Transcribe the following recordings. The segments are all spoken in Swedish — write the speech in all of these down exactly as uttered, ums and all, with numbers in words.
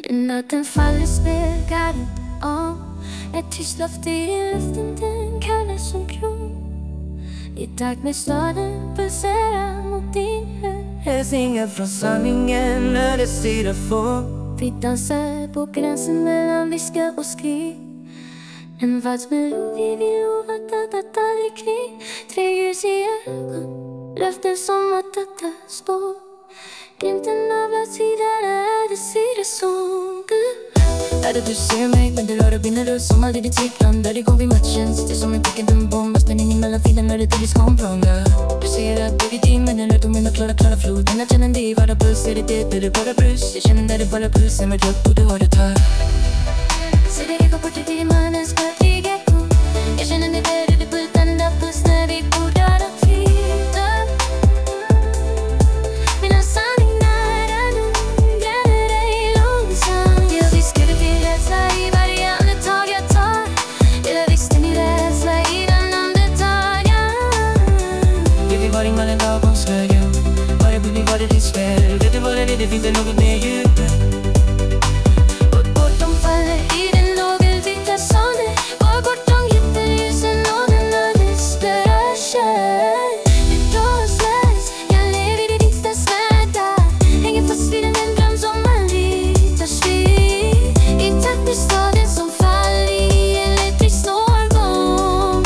Natten faller spelgarden om ett tyst löfte i luften, den kallas som kron. I takt med staden pulserar mot din hud. Hälsningar från sanningen när det sida får. Vi dansar på gränsen mellan viska och skrik. En valsmelodi vi lovat att att aldrig krig. Tre ljus i ögon, löften som att detta spår. Glimten av latsidan är det sida som gud. Är det du ser mig, men det röra brinner du som aldrig ditt cykeln. Där det går vid matchen, sitter som en pickad en bomb. Spänning in mellan filen när det till kompranga. Du ser att du vid timmen är rätt om mina klara, klara flod. Men jag känner dig vara puls, är det det, är det bara brus. Jag känner när det bara puls, är mig trött och du har det här. Ser det eka bort till mannens kvartiga kon. Jag känner mig där ute på utan puls när vi borde ha flyta. Mina sanningar är nu, bränner dig långsamt. Jag viskar det till rädsla i varje andetag jag tar. Jag visste min rädsla i den andetag jag. Vet vi var i mannen lagom slöja. Var det bud, var det ditt spel. Vet du vad det är, det finns det något mer djupet. Bortom faller i den lågelvita sonen. Var bortom jätteljusen och den ödesblöda kärl. Det blåsläs, jag lever i ditt smärta. Hänger fast vid en dröm som aldrig tar slut. I takt med staden som faller i elektrisk snårgång.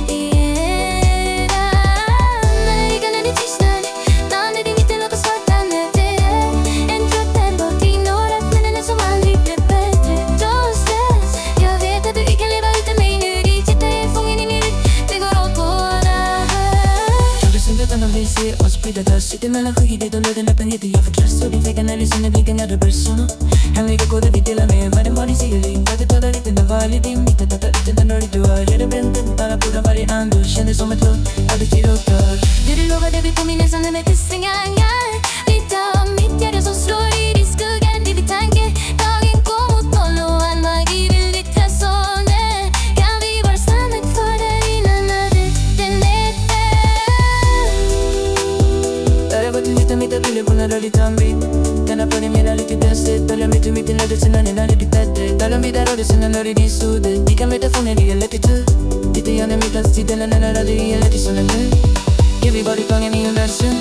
När ögonen är tystnad, namnet i mitten låter svarta nätter. En trött är bort i några minnen som aldrig blev bättre. Blåsläs, jag vet att du inte kan leva utan mig nu. Ditt hjärta är fången i min rygg, det går åt på det här. Tror du som utan att vi ser oss sprida där. Sitter mellan skygghet och löden öppenhet. Jag förtröst och din tvekan är lyssnar blicken jag röper såna. Hemliga koder vi delar med världen var din sigering. Att det talar lite när varje din mitt att ta ut den rörig du har. Redan bränden, alla på varje and. Du känner som ett hund, att du styr och dör. Det du lovade vi påminner som med till strängar. Lite av mitt hjärta som slår i din skugga. Det vi tänker, dagen går mot noll och all magi vill ditt häsone. Kan vi bara stanna kvar där innan natten är död? Där jag var till hitta mitt att vilja på när du lite anbit. Denna början menar riktigt bäst. Där jag mitt i mitten när du sen när det blir bättre. Där de vidare och det sen när det blir sodet. Vi kan veta från när det är lätt i tur. Lite grann är min plats till den när det aldrig är lätt i sån nu. Ger vi bara gången i universum.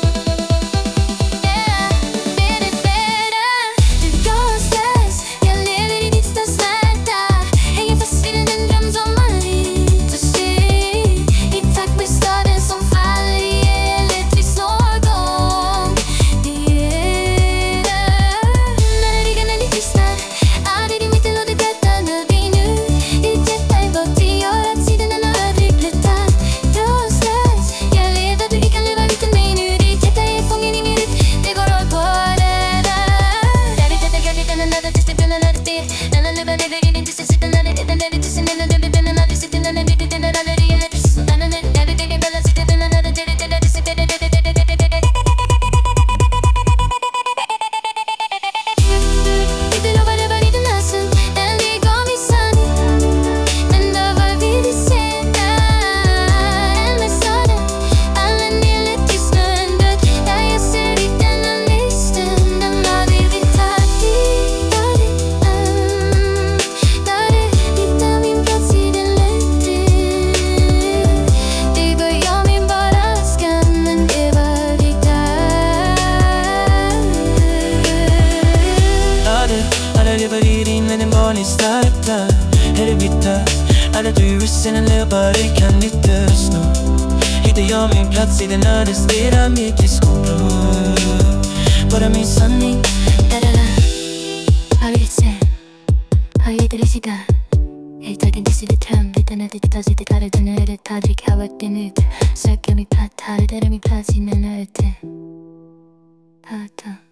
Barn i starka, är det vita. Alla du sen en löpare kan inte snå. Hittar jag min plats i den ödesdera mikroskopro. Bara min sanning. Da-da-da, 하위세 하위들의 시간 일단은 디스를 참 일단은 디스타지 디타를 드는 애를 타지 가볼 때는 설겸이 파타를 대름이 파지는 할때 파타